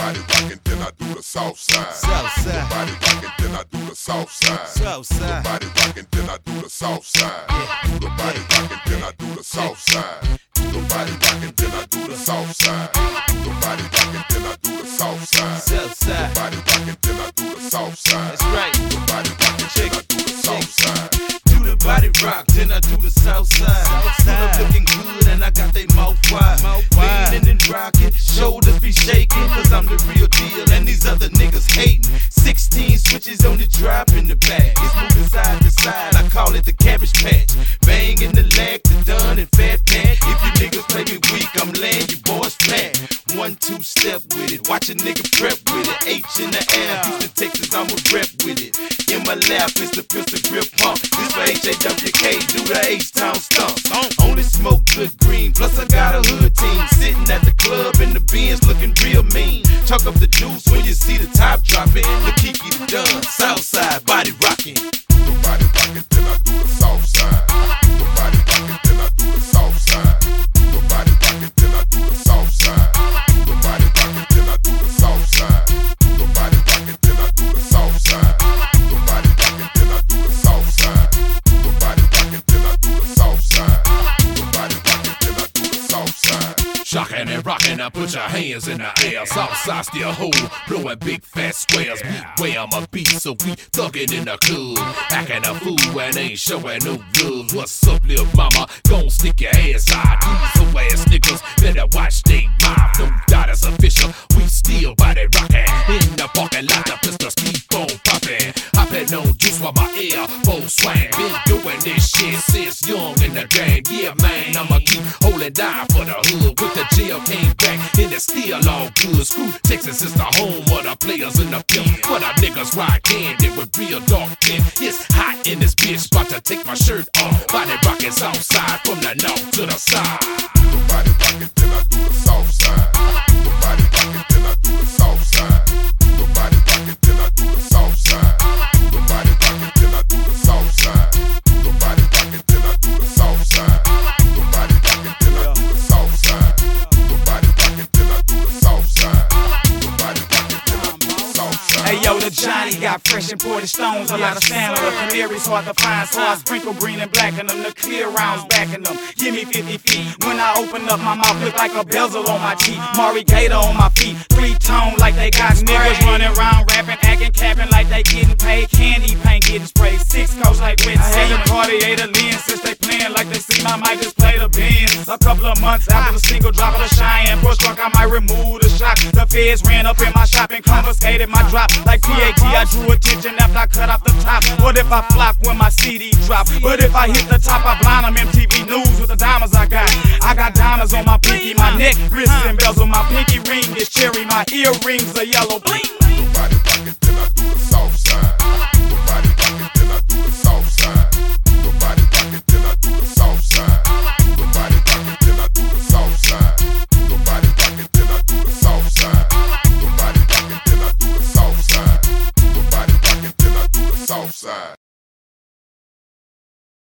body rockin', then I do the south side. South side. Body rockin', then I do the south side. South side. Body rockin', then I do the south side. The body rockin', then I do the south side. The body rockin', then I do the south side. The body rockin', then I do the south side. South side. The body rockin', then I do the south side. That's right. The body rockin', then I do the south side. Do the body rock, then I do the south side. Put up looking good and I got they mouth wide. Leaning and rocking, shoulders be shaking, cause I'm the real deal and these other niggas hating. 16 switches on the drop in the back. It's moving side to side, I call it the cabbage patch. Bang in the leg, the done and fat pad. If you niggas play me weak, I'm laying you boys flat. 1-2 step with it, watch a nigga prep with it. H in the air, Houston, Texas, I'ma rep with it. In my lap is the pistol grip pump. This for HAWK, do the H-Town stomp. Only smoke good green, plus I got a hood team. Sitting at the club in the Benz looking real mean. Chuck up the juice when you see the top dropping. The Kiki the done, Southside, body rocking. The body rockin', then I do the south side. The body rockin', then I do the south side. The body rockin', then I do the south side. The body rockin', then I do the south side. The body rockin', then I do the south side. The body rockin', then I do the south side. The body rockin', then I do the south side. The body rockin', then I do the south side. Shocking and rocking, now put your hands in the air. Southside still hold, blowing big fat squares. Beware my beat, so we thuggin' in the club. Acting a fool and ain't showing no love. What's up, little mama? Gon' stick your ass out. These hoe ass niggas better watch they mouth. No doubt it's official, we still body rockin'. In the parking lot, the pistols keep on poppin'. Hoppin' on juice while my air full swing. Been doing this shit since young in the game. Yeah, man, I'ma keep holding down for the hood. With the jail came back, and it's still all good. Screw Texas is the home of the players in the pimp. But our niggas ride candy with real dark tint. It's hot in this bitch, about to take my shirt off. Body rockin' Southside from the north to the side. The body rockin', then I do the south side. The body rockin', then I do the south side. The body rockin', then I do the south side. The body rockin', then I do the south side. The body rockin', then I do the south side. The body rockin', then I do the south side. The body rockin', then I do the south side. The body rockin', then I do the south side. Hey yo, the Johnny got fresh imported stones, a lot of stamina. Canaries hard to find, so I sprinkle green and black in them. The clear rounds backing them. Give me 50 feet. When I open up my mouth, look like a bezel on my teeth. Mari Gator on my feet. 3-tone like they got niggas running around rapping, acting, capping like they getting paid. Candy paint getting sprayed. 6 coats like wet sand. I had the Cartier the lens since they playing like they see my mic just play the Benz. A couple of months after the single drop of the Cheyenne Bush truck, I might remove the shock. The feds ran up in my shop and confiscated my drop. Like PAT, I drew attention after I cut off the top. What if I flop when my CD drop? But if I hit the top, I blind them MTV News with the diamonds I got. I got diamonds on my pinky, my neck, wrist, and bezel. My pinky ring is cherry, my earrings are yellow. Bling. The body rockin', then I